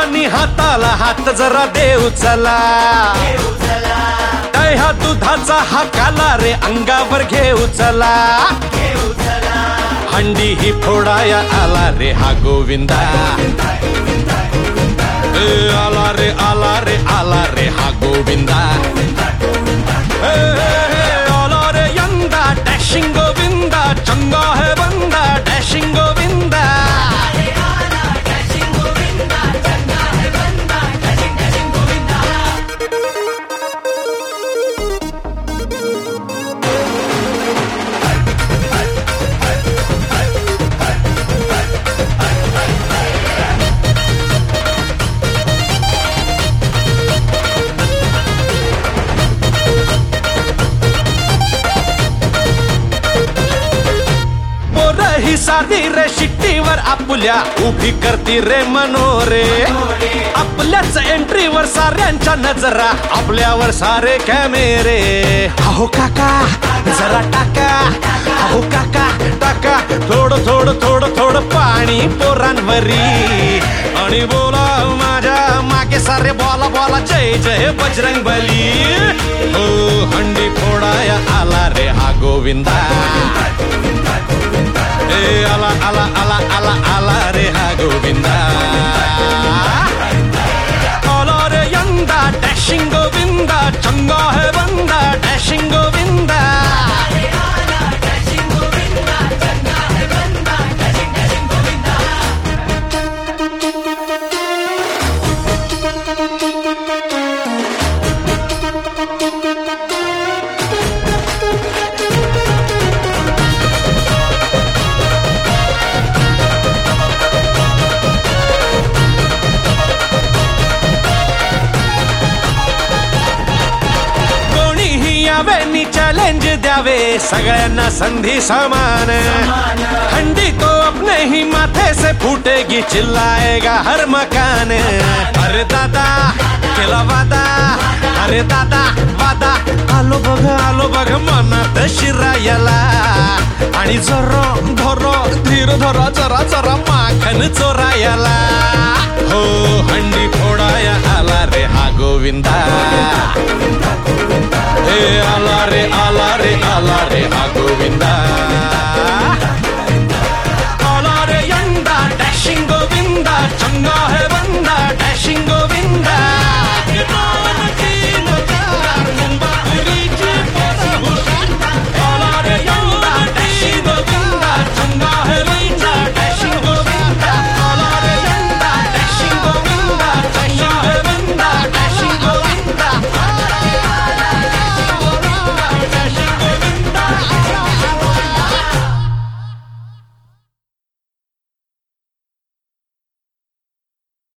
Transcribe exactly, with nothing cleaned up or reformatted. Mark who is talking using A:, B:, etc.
A: आणि हाताला हात जरा देऊ चला, ह्या दुधाचा हा काला रे अंगावर घेऊ चला, हंडी ही फोडाया आला रे हा गोविंदा, ए आला रे आला रे आला रे हा गोविंदा, ए, ए, ए, आला रे यंदा डॅशिंग गोविंदा, चंगा है बंदा डॅशिंग गोविंदा. ही साधी रे शिट्टीवर आपुल्या उभी करती रे मनोरे, आपल्याच एंट्रीवर साऱ्यांच्या नजरा, आपल्यावर सारे कॅमेरे. अहो काका जरा टाका, अहो काका टाका थोडं थोडं थोडं थोडं पाणी पोरांवरी, आणि बोला माझ्या मागे सारे बोला बोला जय जय बजरंग बली. हो हंडी फोडाया आला रे हा गोविंदा, ए आला आला आला आला आला रे हा गोविंदा, आला रे यंदा डॅशिंग गोविंदा, चंगा है बंदा डॅशिंग गोविंदा. चॅलेंज द्यावे सगळ्यांना संधी समान, हंडी तो अपने ही माथे से फूटेगी चिल्लाएगा हर मकान. अरे दादा केला वादा, अरे दादा वादा, आलो बघ आलो बघ मनात शिरायला, आणि जरा धरो धीर धरा जरा जरा माखन चोरायला. हो हंडी फोडाया आला रे हा गोविंदा.